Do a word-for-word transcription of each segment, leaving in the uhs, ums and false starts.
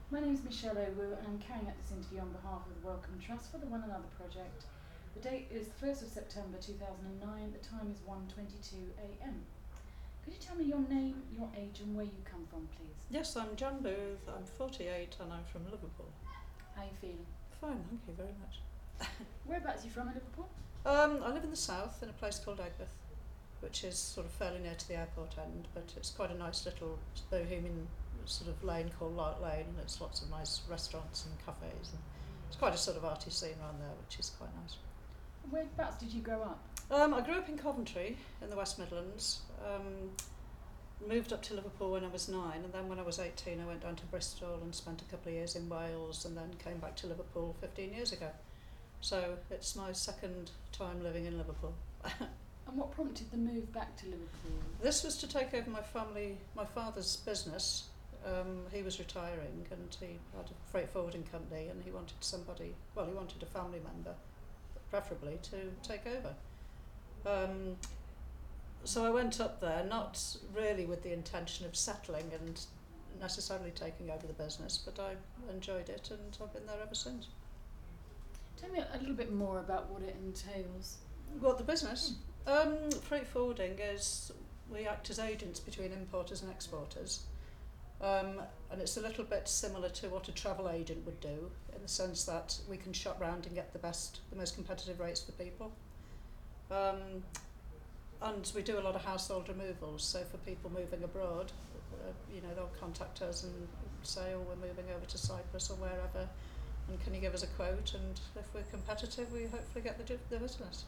My name is Michelle Owu and I'm carrying out this interview on behalf of the Wellcome Trust for the One Another project. The date is the first of September two thousand nine, the time is one twenty-two a m. Could you tell me your name, your age and where you come from, please? Yes, I'm Jan Booth, I'm forty-eight and I'm from Liverpool. How are you feeling? Fine, thank you very much. Whereabouts are you from in Liverpool? Um, I live in the south in a place called Egbert, which is sort of fairly near to the airport end, but it's quite a nice little bohemian sort of lane called Lark Lane, and it's lots of nice restaurants and cafes, and it's quite a sort of arty scene around there, which is quite nice. Whereabouts did you grow up? Um, I grew up in Coventry in the West Midlands, um, moved up to Liverpool when I was nine, and then when I was eighteen I went down to Bristol and spent a couple of years in Wales, and then came back to Liverpool fifteen years ago. So it's my second time living in Liverpool. And what prompted the move back to Liverpool? This was to take over my family, my father's business. Um, he was retiring and he had a freight forwarding company, and he wanted somebody, well, he wanted a family member, preferably, to take over. Um, so I went up there, not really with the intention of settling and necessarily taking over the business, but I enjoyed it and I've been there ever since. Tell me a little bit more about what it entails. What, the business? Um, freight forwarding is, we act as agents between importers and exporters. Um, and it's a little bit similar to what a travel agent would do, in the sense that we can shop round and get the best, the most competitive rates for people. Um, and we do a lot of household removals, so for people moving abroad, uh, you know, they'll contact us and say, oh, we're moving over to Cyprus or wherever, and can you give us a quote? And if we're competitive, we hopefully get the, the business.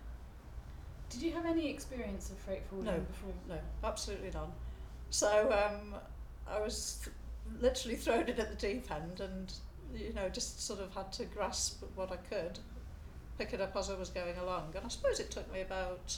Did you have any experience of freight forwarding No, before? no, absolutely none. So um, I was th- literally thrown in at the deep end, and you know, just sort of had to grasp what I could, pick it up as I was going along. And I suppose it took me about,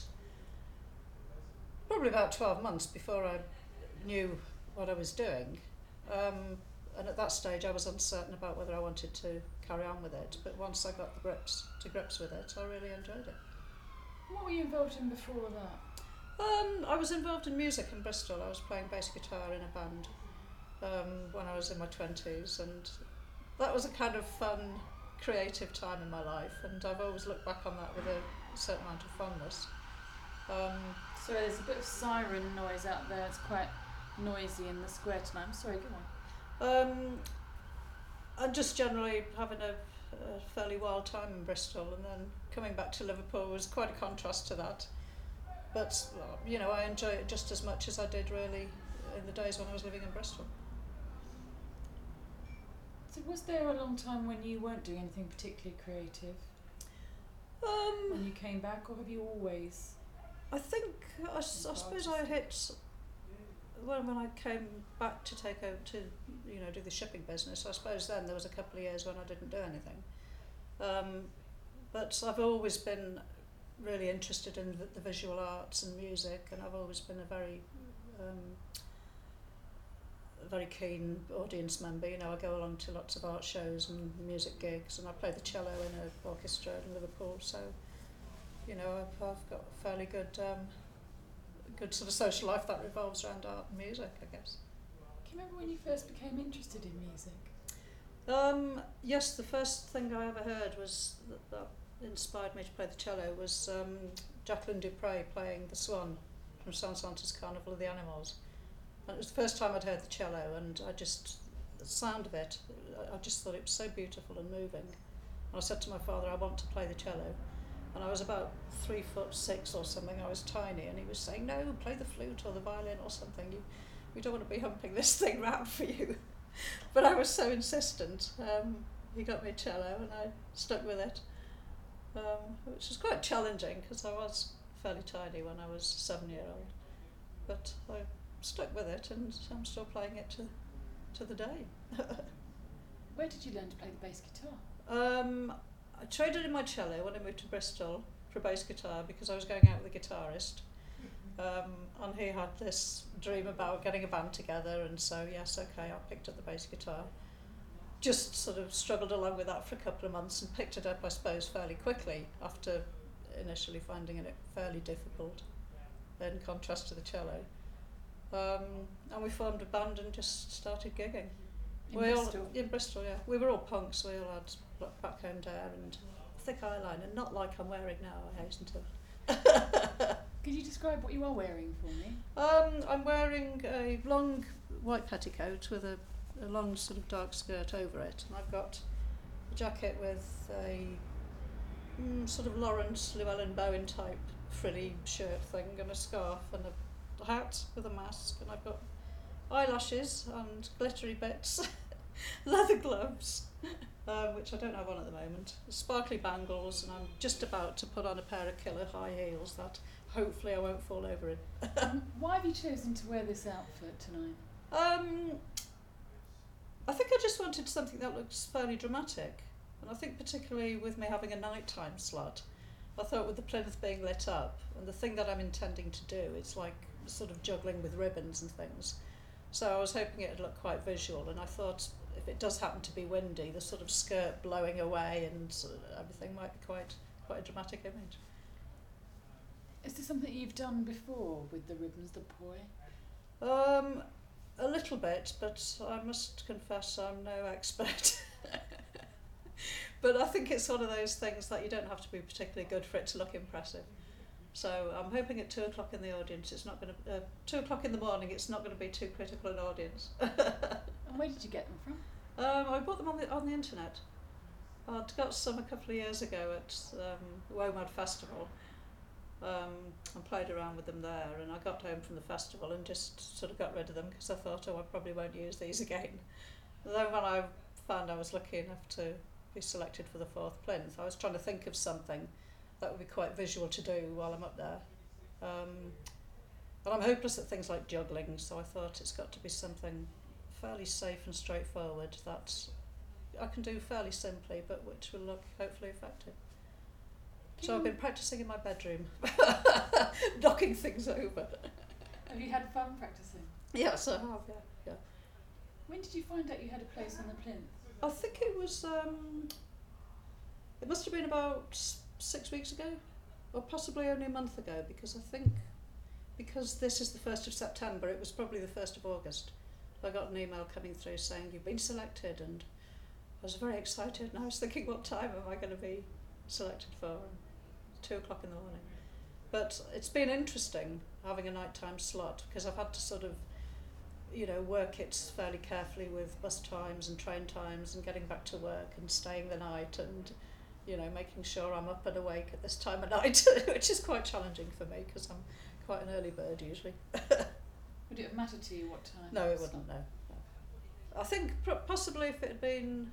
probably about twelve months before I knew what I was doing. Um, and at that stage I was uncertain about whether I wanted to carry on with it, but once I got the grips to grips with it, I really enjoyed it. What were you involved in before that? Um, I was involved in music in Bristol. I was playing bass guitar in a band um, when I was in my twenties, and that was a kind of fun, creative time in my life, and I've always looked back on that with a certain amount of fondness. Um, So there's a bit of siren noise out there. It's quite noisy in the square tonight. I'm sorry, go on. um, and just generally having a, a fairly wild time in Bristol, and then coming back to Liverpool was quite a contrast to that. But, you know, I enjoy it just as much as I did really in the days when I was living in Bristol. So was there a long time when you weren't doing anything particularly creative Um, when you came back, or have you always? I think, I, s- I suppose I hit, well, when I came back to take over to, you know, do the shipping business, I suppose then there was a couple of years when I didn't do anything. Um, but I've always been really interested in the, the visual arts and music, and I've always been a very, um, a very keen audience member. You know, I go along to lots of art shows and music gigs, and I play the cello in an orchestra in Liverpool, so you know, I've, I've got a fairly good, um, good sort of social life that revolves around art and music, I guess. Can you remember when you first became interested in music? Um, yes, the first thing I ever heard was that, that inspired me to play the cello was um, Jacqueline du Pré playing The Swan from Saint-Saëns's Carnival of the Animals. And it was the first time I'd heard the cello, and I just, the sound of it, I I just thought it was so beautiful and moving. And I said to my father, I want to play the cello. And I was about three foot six or something, I was tiny, and he was saying, no, play the flute or the violin or something, you, we don't want to be humping this thing round for you. But I was so insistent. Um, he got me a cello and I stuck with it, um, which was quite challenging because I was fairly tiny when I was seven year old. But I stuck with it, and I'm still playing it to, to the day. Where did you learn to play the bass guitar? Um, I traded in my cello when I moved to Bristol for bass guitar because I was going out with a guitarist, um, and he had this dream about getting a band together, and so yes, okay, I picked up the bass guitar. Just sort of struggled along with that for a couple of months and picked it up, I suppose, fairly quickly after initially finding it fairly difficult in contrast to the cello. Um, and we formed a band and just started gigging. In we Bristol? all in Bristol, yeah. We were all punks. We all had black background hair and thick eyeliner, not like I'm wearing now. I hasten to. Could you describe what you are wearing for me? Um, I'm wearing a long white petticoat with a, a long sort of dark skirt over it, and I've got a jacket with a mm, sort of Lawrence Llewellyn Bowen type frilly shirt thing, and a scarf and a hat with a mask, and I've got eyelashes and glittery bits, leather gloves, um, which I don't have on at the moment, sparkly bangles, and I'm just about to put on a pair of killer high heels that hopefully I won't fall over in. Um, why have you chosen to wear this outfit tonight? Um, I think I just wanted something that looks fairly dramatic, and I think particularly with me having a nighttime slot, I thought with the plinth being lit up, and the thing that I'm intending to do is like sort of juggling with ribbons and things, so I was hoping it'd look quite visual, and I thought if it does happen to be windy, the sort of skirt blowing away and sort of everything might be quite quite a dramatic image. Is this something you've done before with the ribbons, the poi? Um, a little bit, but I must confess I'm no expert. But I think it's one of those things that you don't have to be particularly good for it to look impressive. So I'm hoping at two o'clock in the audience, it's not going to, uh, two o'clock in the morning, it's not going to be too critical an audience. And where did you get them from? Um, I bought them on the on the internet. I'd got some a couple of years ago at um, WOMAD Festival. Um, and played around with them there, and I got home from the festival and just sort of got rid of them because I thought, oh, I probably won't use these again. And then when I found I was lucky enough to be selected for the fourth plinth, I was trying to think of something that would be quite visual to do while I'm up there. Um, and I'm hopeless at things like juggling, so I thought it's got to be something fairly safe and straightforward that I can do fairly simply, but which will look hopefully effective. So I've been practising in my bedroom, knocking things over. Have you had fun practising? Yes, I have, yeah, yeah. When did you find out you had a place on the plinth? I think it was, um, it must have been about s- six weeks ago, or possibly only a month ago, because I think, because this is the first of September, it was probably the first of August. I got an email coming through saying, you've been selected, and I was very excited, and I was thinking, what time am I going to be selected for? Two o'clock in the morning. But it's been interesting having a nighttime slot because I've had to sort of, you know, work it fairly carefully with bus times and train times and getting back to work and staying the night and, you know, making sure I'm up and awake at this time of night, which is quite challenging for me because I'm quite an early bird usually. Would it have mattered to you what time? No, it wouldn't, no. no. I think pro- possibly if it had been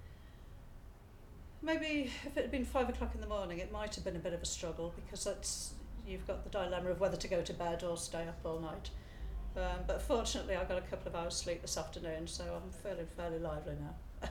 Maybe if it had been five o'clock in the morning, it might have been a bit of a struggle because that's, you've got the dilemma of whether to go to bed or stay up all night. Um, but fortunately, I got a couple of hours sleep this afternoon, so I'm feeling fairly lively now.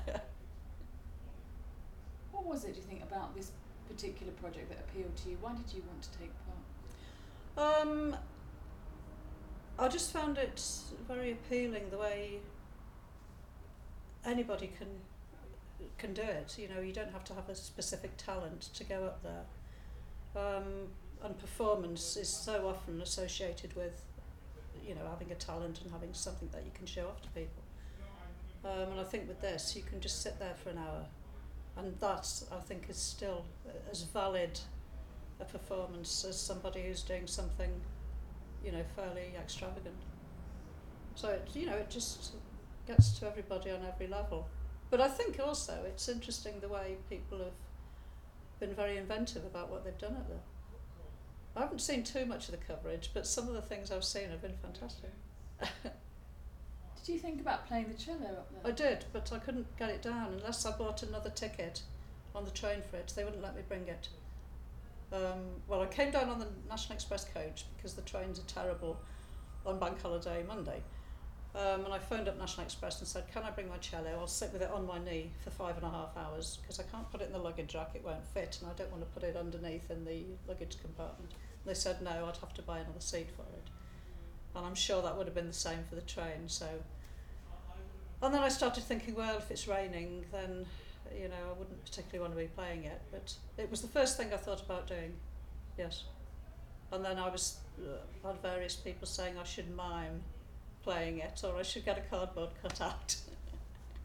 What was it, do you think, about this particular project that appealed to you? Why did you want to take part? Um, I just found it very appealing the way anybody can can do it. You know, you don't have to have a specific talent to go up there. Um, and performance is so often associated with, you know, having a talent and having something that you can show off to people. Um, and I think with this, you can just sit there for an hour, and that, I think, is still as valid a performance as somebody who's doing something, you know, fairly extravagant. So, it, you know, it just gets to everybody on every level. But I think also it's interesting the way people have been very inventive about what they've done up there. I haven't seen too much of the coverage, but some of the things I've seen have been fantastic. Did you think about playing the cello up there? I did, but I couldn't get it down unless I bought another ticket on the train for it. They wouldn't let me bring it. Um, well, I came down on the National Express coach because the trains are terrible on Bank Holiday Monday. Um, and I phoned up National Express and said, can I bring my cello? I'll sit with it on my knee for five and a half hours because I can't put it in the luggage rack, it won't fit, and I don't want to put it underneath in the luggage compartment. And they said, no, I'd have to buy another seat for it. And I'm sure that would have been the same for the train. So, and then I started thinking, well, if it's raining, then, you know, I wouldn't particularly want to be playing it. But it was the first thing I thought about doing, yes. And then I was, uh, had various people saying I should mime playing it, or I should get a cardboard cut out.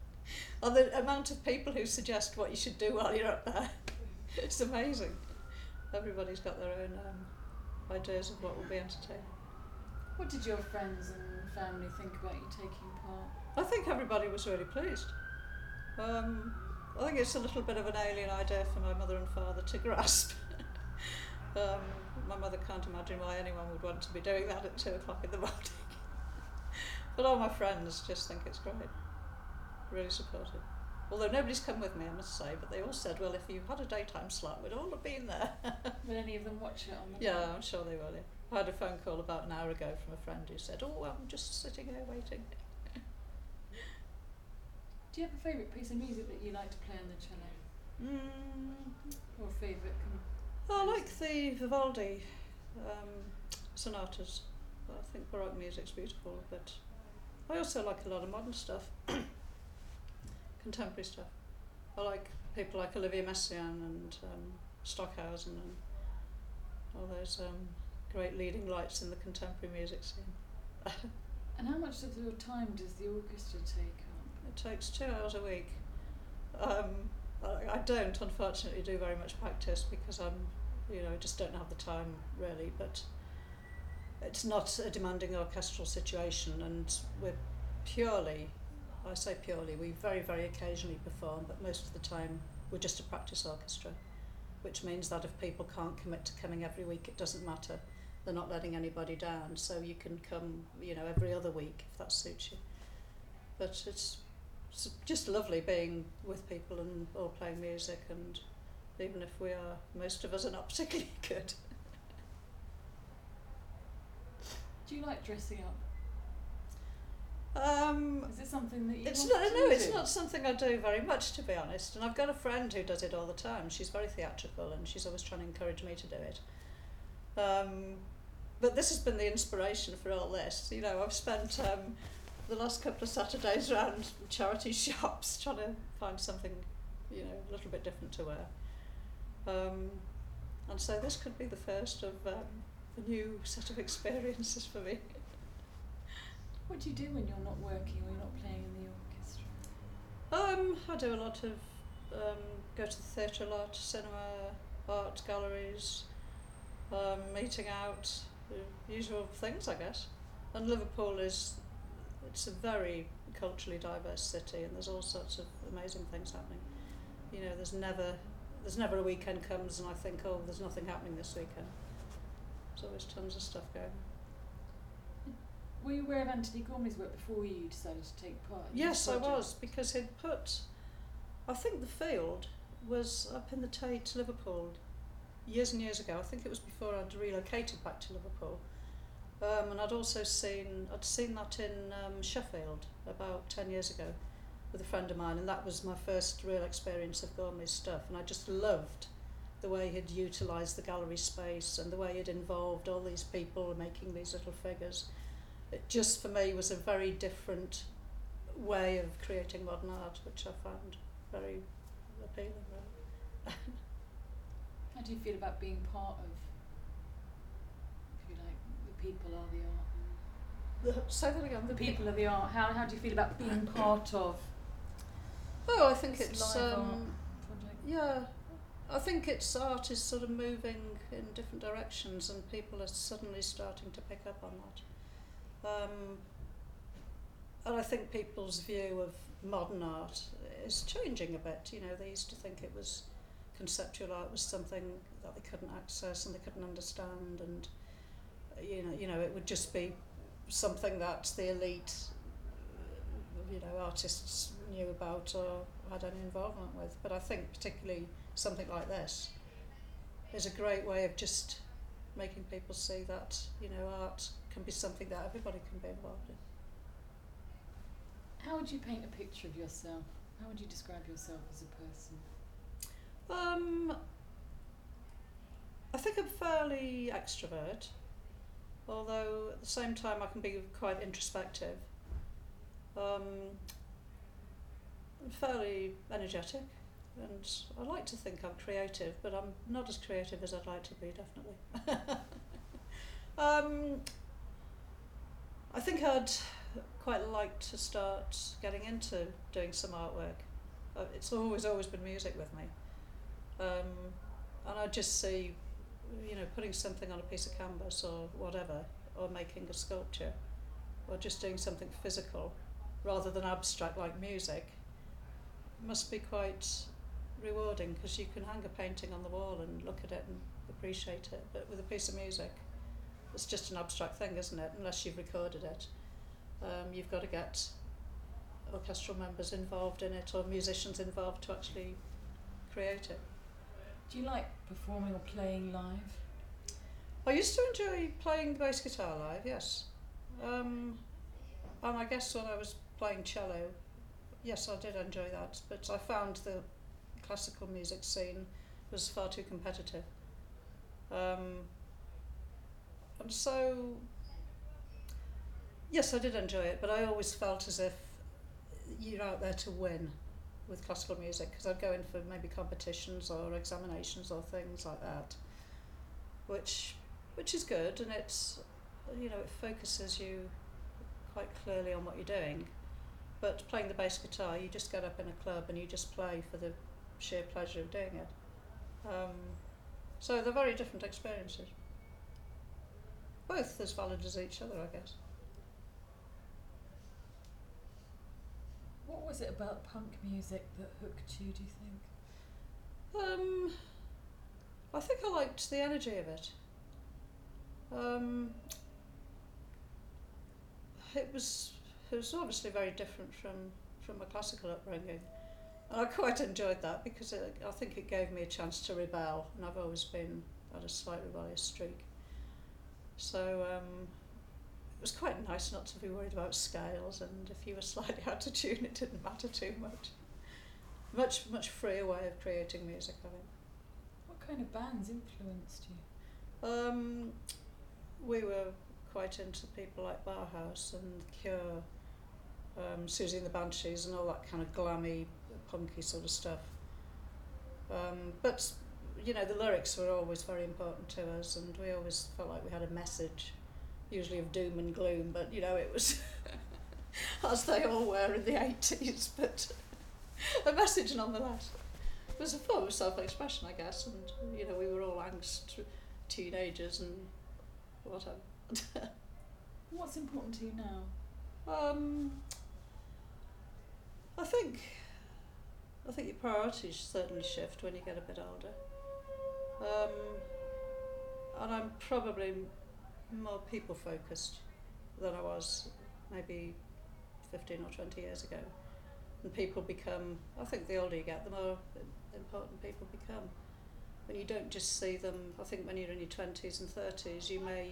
or the amount of people who suggest what you should do while you're up there. It's amazing. Everybody's got their own um, ideas of what will be entertaining. What did your friends and family think about you taking part? I think everybody was really pleased. Um, I think it's a little bit of an alien idea for my mother and father to grasp. um, my mother can't imagine why anyone would want to be doing that at two o'clock in the morning. But all my friends just think it's great. Really supportive. Although nobody's come with me, I must say, but they all said, well, if you had a daytime slot, we'd all have been there. Will any of them watch it on the Yeah, I'm sure they will. Yeah. I had a phone call about an hour ago from a friend who said, oh, I'm just sitting here waiting. Do you have a favourite piece of music that you like to play on the cello? Mm. Or a favourite? I like the Vivaldi um, sonatas. I think Baroque music's beautiful, but I also like a lot of modern stuff, contemporary stuff. I like people like Olivier Messiaen and um, Stockhausen and all those um, great leading lights in the contemporary music scene. And how much of your time does the orchestra take up? It takes two hours a week. Um, I, I don't, unfortunately, do very much practice because I'm, you know, I just don't have the time really. But it's not a demanding orchestral situation, and we're purely, I say purely, we very, very occasionally perform, but most of the time we're just a practice orchestra, which means that if people can't commit to coming every week, it doesn't matter. They're not letting anybody down, so you can come, you know, every other week if that suits you. But it's, it's just lovely being with people and all playing music, and even if we are, most of us are not particularly good. Do you like dressing up? Um, Is it something that you it's want not, to no, do? it's not something I do very much, to be honest. And I've got a friend who does it all the time. She's very theatrical, and she's always trying to encourage me to do it. Um, but this has been the inspiration for all this. You know, I've spent um, the last couple of Saturdays around charity shops trying to find something, you know, a little bit different to wear. Um, and so this could be the first of um, a new set of experiences for me. What do you do when you're not working or you're not playing in the orchestra? Um, I do a lot of, um, go to the theatre a lot, cinema, art galleries, um, meeting out, the usual things, I guess. And Liverpool is, it's a very culturally diverse city, and there's all sorts of amazing things happening. You know, there's never, there's never a weekend comes and I think, oh, there's nothing happening this weekend. There's always tons of stuff going on. Were you aware of Anthony Gormley's work before you decided to take part in Yes, this I project? was, because he'd put, I think the field was up in the Tate, Liverpool, years and years ago. I think it was before I'd relocated back to Liverpool. Um, and I'd also seen, I'd seen that in um, Sheffield about ten years ago with a friend of mine, and that was my first real experience of Gormley's stuff. And I just loved the way he'd utilised the gallery space and the way he'd involved all these people making these little figures. It just, for me, was a very different way of creating modern art, which I found very appealing. Really. How do you feel about being part of, if you like, the people are the art? The, say that again. The people are the art. How how do you feel about being part of? Oh, I think this it's live um, art project? yeah. I think its art is sort of moving in different directions, and people are suddenly starting to pick up on that. Um, and I think people's view of modern art is changing a bit. You know, they used to think it was conceptual art was something that they couldn't access and they couldn't understand, and you know, you know, it would just be something that the elite, you know, artists knew about or had any involvement with. But I think particularly something like this is a great way of just making people see that, you know, art can be something that everybody can be involved in. How would you paint a picture of yourself? How would you describe yourself as a person? Um, I think I'm fairly extrovert, although at the same time I can be quite introspective. Um, I'm fairly energetic, and I like to think I'm creative, but I'm not as creative as I'd like to be, definitely. um, I think I'd quite like to start getting into doing some artwork. Uh, it's always, always been music with me. Um, and I just see, you know, putting something on a piece of canvas or whatever, or making a sculpture, or just doing something physical, rather than abstract like music, must be quite rewarding, because you can hang a painting on the wall and look at it and appreciate it. But with a piece of music, it's just an abstract thing, isn't it? Unless you've recorded it. Um, you've got to get orchestral members involved in it, or musicians involved to actually create it. Do you like performing or playing live? I used to enjoy playing the bass guitar live, yes. Um, and I guess when I was playing cello, yes, I did enjoy that, but I found the classical music scene was far too competitive. Um, and so, yes, I did enjoy it, but I always felt as if you're out there to win with classical music, because I'd go in for maybe competitions or examinations or things like that, which which is good, and it's, you know, it focuses you quite clearly on what you're doing. But playing the bass guitar, you just get up in a club and you just play for the sheer pleasure of doing it. Um, so they're very different experiences. Both as valid as each other, I guess. What was it about punk music that hooked you, do you think? Um, I think I liked the energy of it. Um, it was it was obviously very different from, from my classical upbringing. And I quite enjoyed that, because it, I think it gave me a chance to rebel, and I've always been had a slight rebellious streak. So um, it was quite nice not to be worried about scales, and if you were slightly out of tune, it didn't matter too much. Much, much freer way of creating music, I think. What kind of bands influenced you? Um, we were quite into people like Bauhaus and Cure, um, Susie and the Banshees, and all that kind of glammy, punky sort of stuff. Um, but, you know, the lyrics were always very important to us, and we always felt like we had a message, usually of doom and gloom, but, you know, it was, as they all were in the eighties, but a message nonetheless. It was a form of self-expression, I guess, and, you know, we were all angst teenagers and whatever. What's important to you now? Um, I think I think your priorities certainly shift when you get a bit older. Um, and I'm probably more people focused than I was maybe fifteen or twenty years ago. And people become, I think the older you get, the more important people become. When you don't just see them, I think when you're in your twenties and thirties, you may,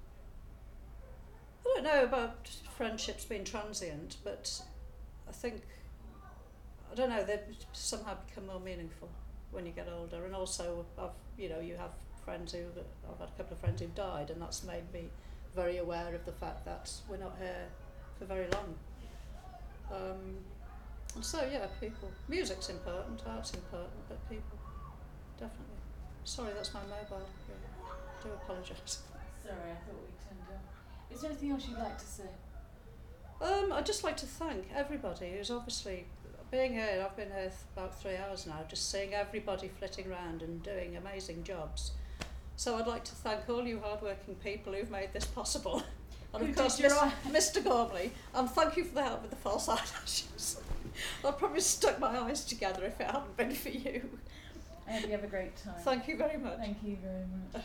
I don't know about friendships being transient, but I think, I don't know, they somehow become more meaningful when you get older. And also, I've, you know, you have friends who, I've had a couple of friends who've died, and that's made me very aware of the fact that we're not here for very long. Um, and so, yeah, people. Music's important, art's important, but people, definitely. Sorry, that's my mobile. I do apologise. Sorry, I thought we turned off. Is there anything else you'd like to say? Um, I'd just like to thank everybody who's obviously being here. I've been here about three hours now, just seeing everybody flitting around and doing amazing jobs. So I'd like to thank all you hard-working people who've made this possible. And Who of course, did your Miss, Mister Gormley, and thank you for the help with the false eyelashes. I'd probably stuck my eyes together if it hadn't been for you. I hope you have a great time. Thank you very much. Thank you very much.